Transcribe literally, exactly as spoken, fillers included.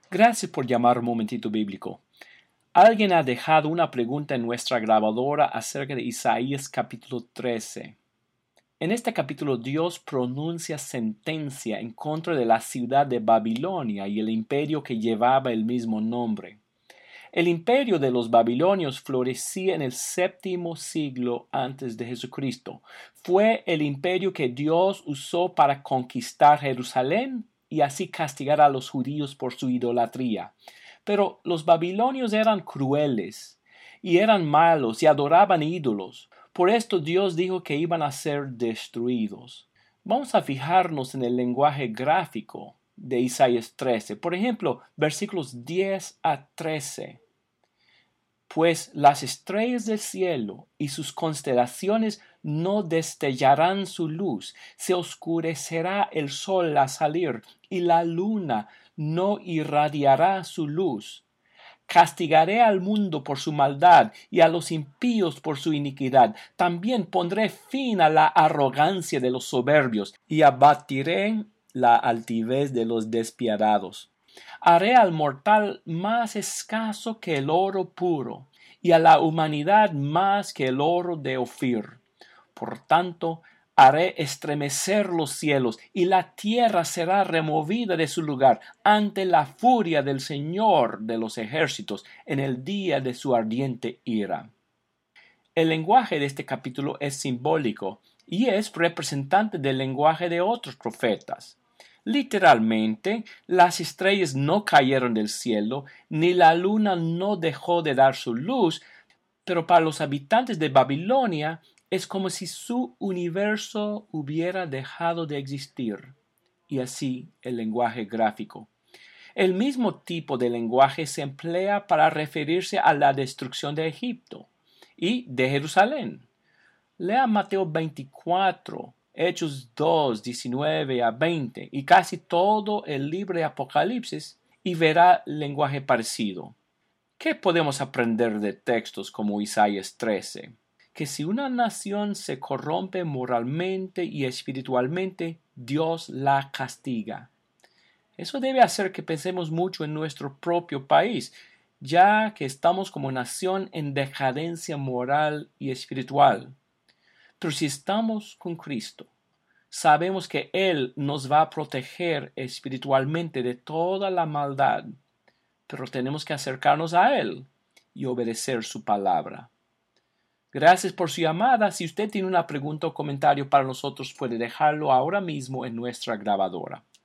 Gracias por llamar un momentito bíblico. Alguien ha dejado una pregunta en nuestra grabadora acerca de Isaías capítulo trece. En este capítulo Dios pronuncia sentencia en contra de la ciudad de Babilonia y el imperio que llevaba el mismo nombre. El imperio de los babilonios florecía en el séptimo siglo antes de Jesucristo. Fue el imperio que Dios usó para conquistar Jerusalén y así castigar a los judíos por su idolatría. Pero los babilonios eran crueles y eran malos y adoraban ídolos. Por esto Dios dijo que iban a ser destruidos. Vamos a fijarnos en el lenguaje gráfico de Isaías trece. Por ejemplo, versículos diez a trece. Pues las estrellas del cielo y sus constelaciones no destellarán su luz, se oscurecerá el sol al salir, y la luna no irradiará su luz. Castigaré al mundo por su maldad y a los impíos por su iniquidad. También pondré fin a la arrogancia de los soberbios y abatiré la altivez de los despiadados. Haré al mortal más escaso que el oro puro, y a la humanidad más que el oro de Ofir. Por tanto, haré estremecer los cielos, y la tierra será removida de su lugar ante la furia del Señor de los ejércitos en el día de su ardiente ira. El lenguaje de este capítulo es simbólico y es representante del lenguaje de otros profetas. Literalmente, las estrellas no cayeron del cielo, ni la luna no dejó de dar su luz, pero para los habitantes de Babilonia es como si su universo hubiera dejado de existir. Y así el lenguaje gráfico. El mismo tipo de lenguaje se emplea para referirse a la destrucción de Egipto y de Jerusalén. Lea Mateo veinticuatro, Hechos dos, diecinueve a veinte y casi todo el libro de Apocalipsis y verá lenguaje parecido. ¿Qué podemos aprender de textos como Isaías trece? Que si una nación se corrompe moralmente y espiritualmente, Dios la castiga. Eso debe hacer que pensemos mucho en nuestro propio país, ya que estamos como nación en decadencia moral y espiritual. Pero si estamos con Cristo, sabemos que Él nos va a proteger espiritualmente de toda la maldad, pero tenemos que acercarnos a Él y obedecer su palabra. Gracias por su llamada. Si usted tiene una pregunta o comentario para nosotros, puede dejarlo ahora mismo en nuestra grabadora.